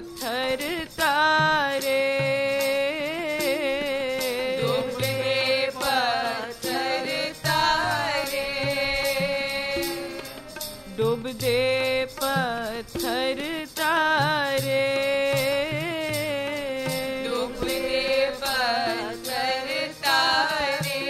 पत्थर तारे, डूबते पत्थर तारे, डूबते पत्थर तारे, डूबते पत्थर तारे,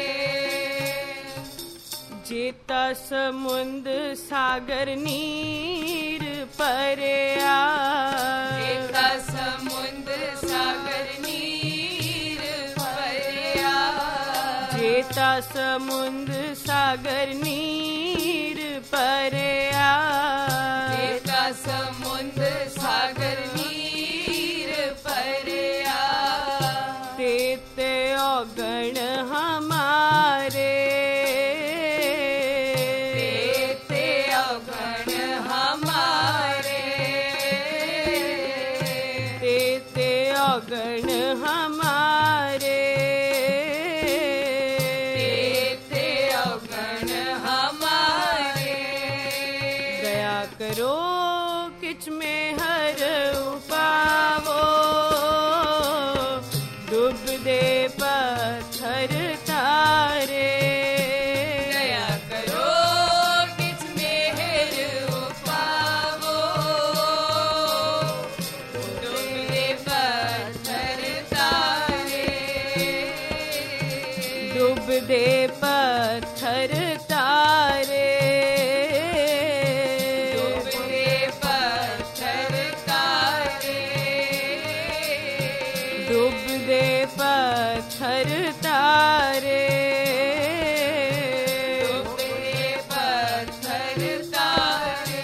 जेता समुंद सागर नीर परया, जेता समुंद सागर नीर परया, जेता समुंद सागर नीर परया, जेता समुंद सागर नीर परया, तेते औगण हमारे, तेते औगण हमारे, तेते औगण हमारे, तेते औगण हमारे, दया करो किच में हर उपावो, डूबते पत्थर तारे, दया करो किछ मेहर उपावो, डूबते पत्थर तारे, डूबते पत्थर तारे, डूबते पत्थर तारे, डूबते पत्थर तारे, डूबते पत्थर तारे,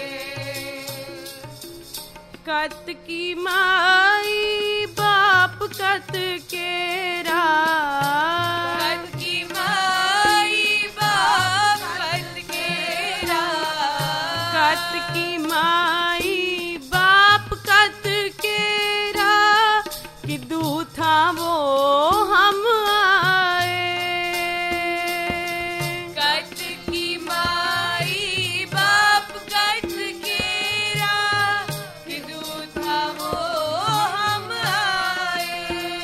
कत की माई बाप कत केरा, कत की माई बाप कत केरा, कत की माई बाप कत केरा, कि दूथा वो हम आए, कत की माई बाप कत केरा, कि दूधा वो हम आए,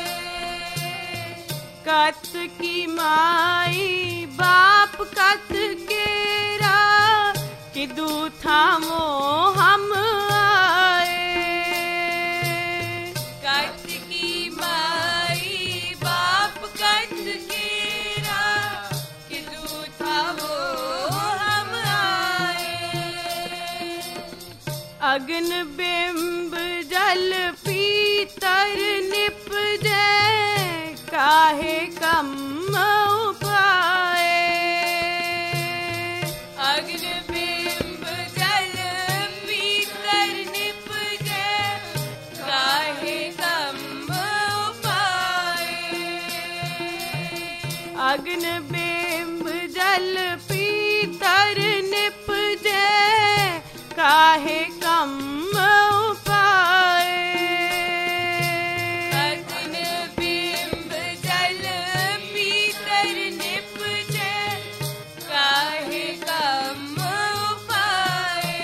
कत की माई बाप कत केरा, कि दूथा वो हम आए, कत की माई बाप कत केरा, कि दूधा वो हम आए, अग्न बिंब जल पीतर निपजे, काहे कम उपाए, अग्न बिंब जल पीतर निपजे, काहे कम उपाए, अग्न बिंब जल पीतर निपजे, काहे कम उपाए, अग्न बिंब जल पीतर निपजे, काहे कम उपाए,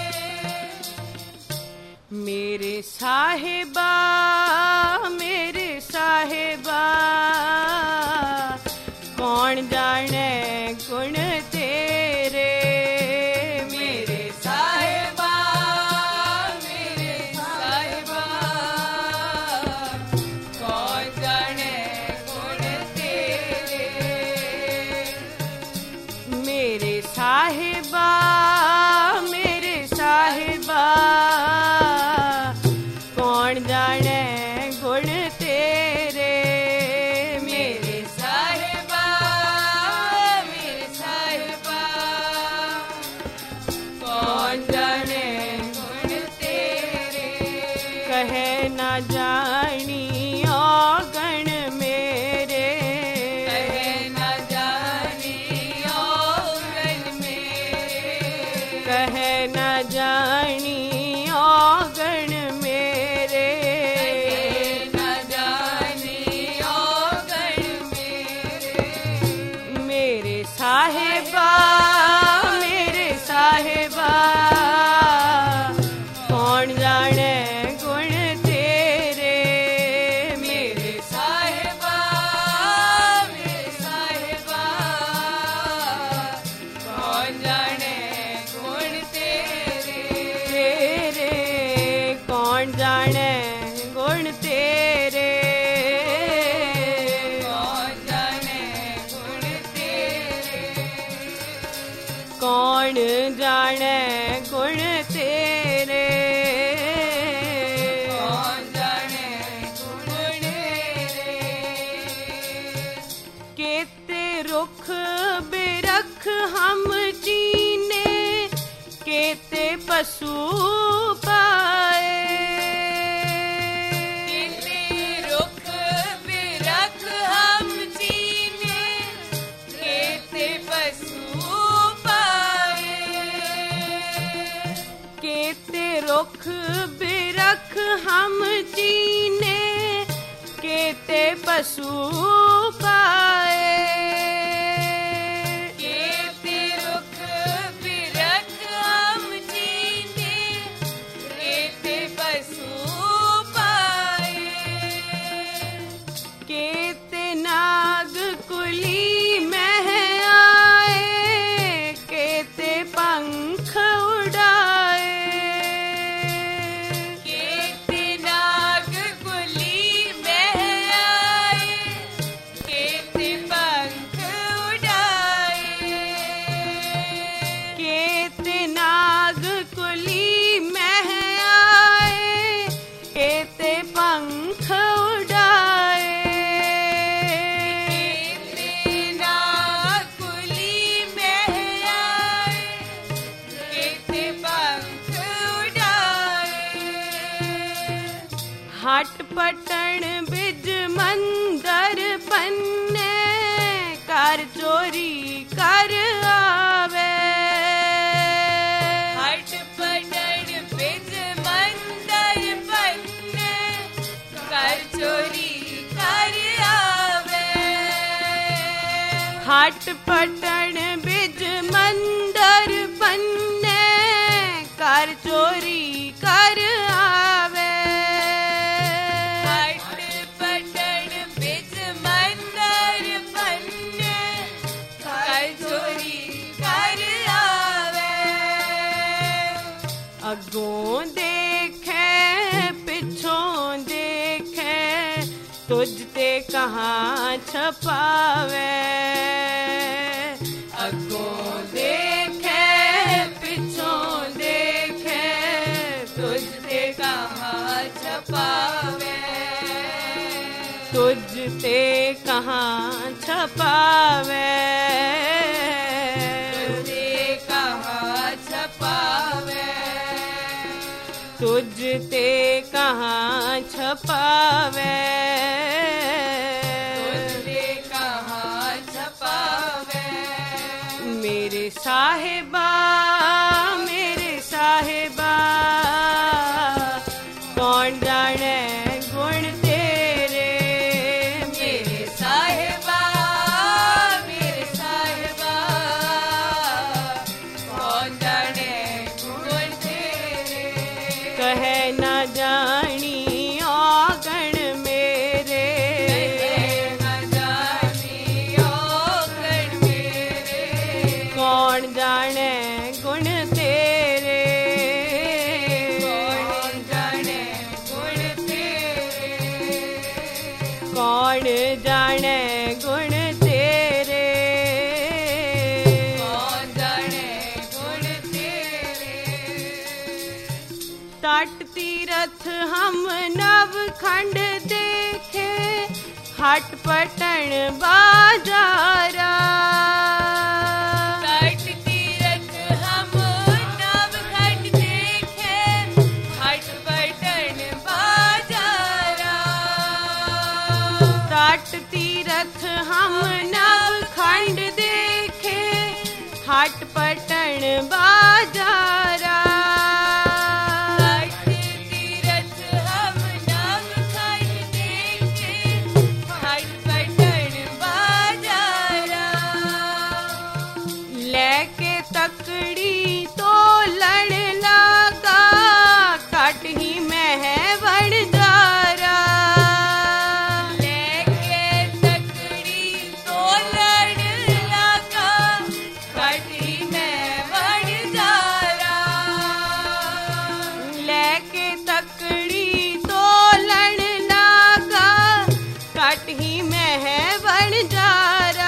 मेरे साहिबा, मेरे साहिबा, कौन जाने गुण तेरे, मेरे साहिबा, मेरे साहिबा, कौन जाने गुण तेरे, मेरे साहिबा, मेरे साहिबा, कौन जाने गुण तेरे, मेरे साहिबा, मेरे साहिबा, कौन जाने गुण तेरे, कहे न जानी औगण मेरे, कहे न जानी औगण मेरे, कहे न जानी औगण मेरे, कहे न जानी औगण मेरे, मेरे साहिबा, मेरे साहिबा, कौन जाने गुण तेरे, रुख बिरख हम चीने, केते पशु पाए। केते रुख बिरख हम चीने, केते पशु पाए। केते रुख बिरख हम चीने, केते पशु पाए। केते रुख बिरख हम चीने, केते पशु पाए। केते नाग कुली मह आए, केते पंख उड़ाए। केते नाग कुली मह आए, केते पंख उड़ाए। केते नाग कुली मह आए, केते पंख उड़ाए। केते नाग कुली मह आए, केते पंख उड़ाए। हाट पटण बिज मंदर पन्ने, कार चोरी कर आवे। हट पटण बिज मंदर पन्ने, कर चोरी कर आवे। हाट पटण बिज मंदर पन्ने, कार चोरी कर आवे। हट पटण बिज मंदर पन्ने, कर चोरी कर आवे। अगों देखे पिछों देखे, तुझ ते कहाँ छपावे। अगों देखे पिछों देखे, तुझ ते कहाँ छपावे। तुझ ते कहाँ छपावे। तुझे कहाँ छपावे। तुझ ते कहाँ छपावे। तुझे कहाँ छपावे। मेरे साहिबा मेरे साहिबा, कौन जाने गुण तेरे। मेरे साहिबा मेरे साहिबा, कौन जाने गुण तेरे। कहे न जानी औगण मेरे, न जानी औगण मेरे। कौन जाने गुण तेरे। कौन जाने गुण तेरे। कौन जाने गुण तेरे। कौन जाने गुण तेरे। तट तीरथ हम नवखंड देखे, हाट पटण बाजारा। तट तीरथ हम नवखंड देखे, हट पटन बाजारा। तट तीरथ हम नवखंड देखे, हाट पटण बाजारा। तट तीरथ हम नवखंड देखे, हट पटन बाजारा। लेके तकड़ी तो लड़ लगा, काट ही में है वणजारा। लेके तकड़ी तो लड़ लगा, कटी में वणजारा। लेके तकड़ी तो लड़ लगा, काट ही में है वणजारा।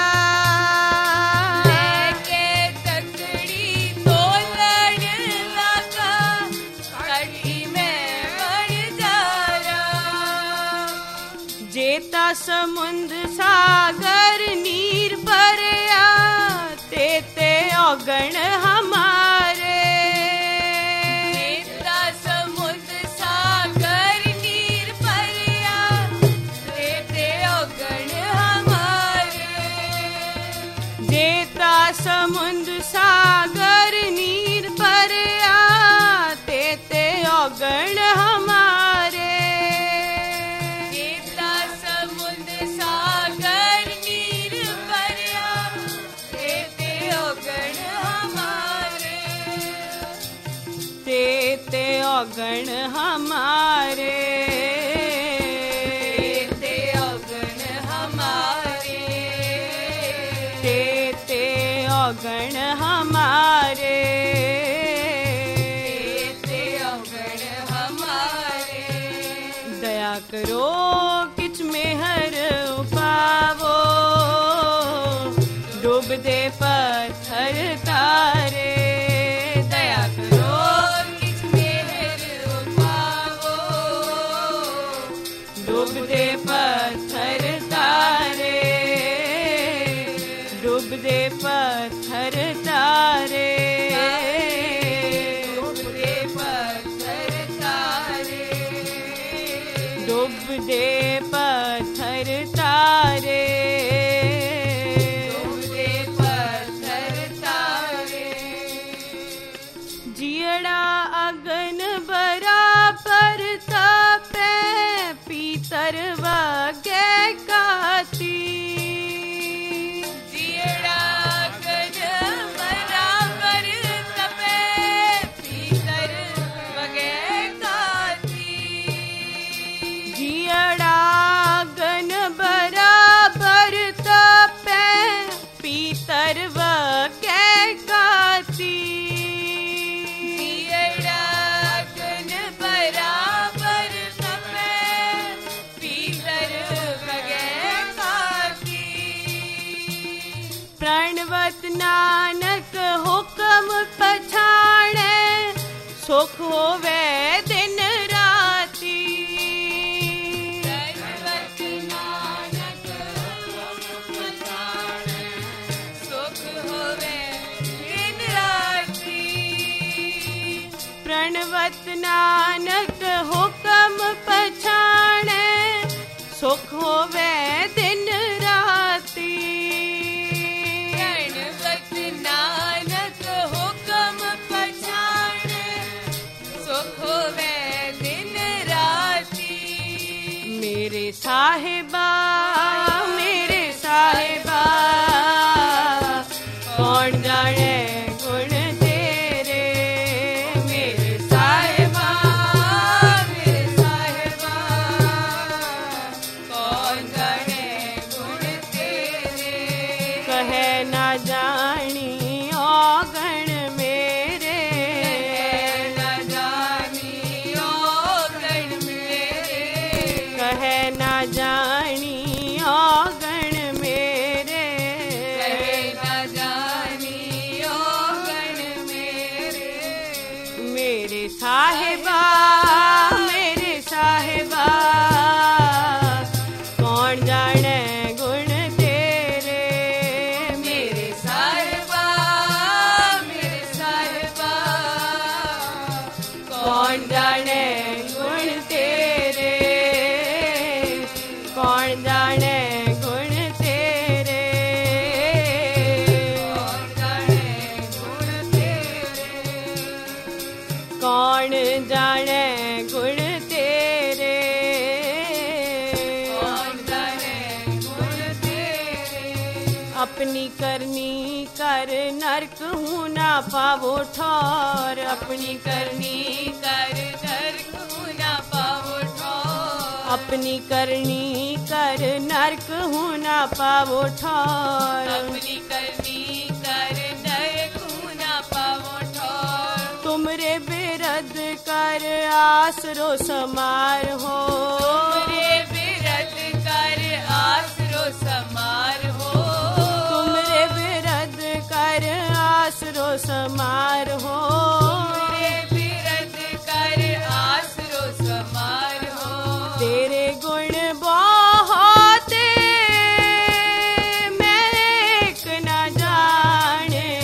लेके तकड़ी तो लड़ लगा, कटी में वणजारा। जेता समुद्र सागर नीर पर ते औगण हमारे। देता समुद्र सागर नीर परिया, देते औगण हमारे। देता समुद्र सागर नीर परिया, तेते औगण हमारे। देता समुद्र सागर नीर परिया, देते औगण हमारे। तेते औगण हमारे। देते औगण हमारे। तेते औगण हमारे। देते औगण हमारे। दया करो किछ मेहर उपावो, डूब दे पत्थर तारे। दया करो किछ मेहर उपावो, डूब दे पत्थर तारे। डूब दे पत्थर तारे। डूब दे पत्थर तारे। डूब दे पत्थर तारे। डूब दे पत्थर तारे। जियड़ा अगन बराबर तपे, पीतर वगे काती। जियड़ा अगन बराबर तपे, पीतर वगे काती। जियड़ा अगन बराबर तपे, पीतर वगे काती। जियड़ा अगन बराबर तपे, पीतर वगे काती। प्रणवत नानक हुक्म पछाणे, सुख होवे दिन राती। प्रणवत नानक पछाणे, सुख होवे दिन राती। प्रणवत नानक हुक्म पछाणे, सुख होवे दिन राती। प्रणवत नानक हुक्म पछाणे, सुख होवे दिन राती। मेरे साहिबा, मेरे साहिबा, कौन जाने गुण तेरे। मेरे साहिबा, मेरे साहिबा, कौन जाने गुण तेरे। कहे ना जानी औगण मेरे। न जानी औगण मेरे। कहे ना जानी औगण मेरे। न जानी औगण मेरे। मेरे साहिबा, मेरे साहिबा, कौन जाने गुण तेरे। मेरे साहिबा, मेरे साहिबा, कौन जाने गुण तेरे। कौन जाने गुण तेरे। कौन जाने गुण तेरे। कौन जाने गुण तेरे। कौन जाने गुण तेरे। अपनी करनी कर नरक हूँ ना पावो ठौर। अपनी करनी कर नरक हूँ ना पावो ठौर। अपनी करनी कर नरक हूँ ना पावो ठौर। अपनी करनी कर नरक हूँ ना पावो ठौर। तुमरे बिरद कर आसरो समार हो। तुमरे बिरद कर आसरो समार हो। तुमरे बिरद कर आसरो समार हो। तुमरे बिरद कर आसरो समार हो। तेरे गुण बहुत मैं एक न जाने।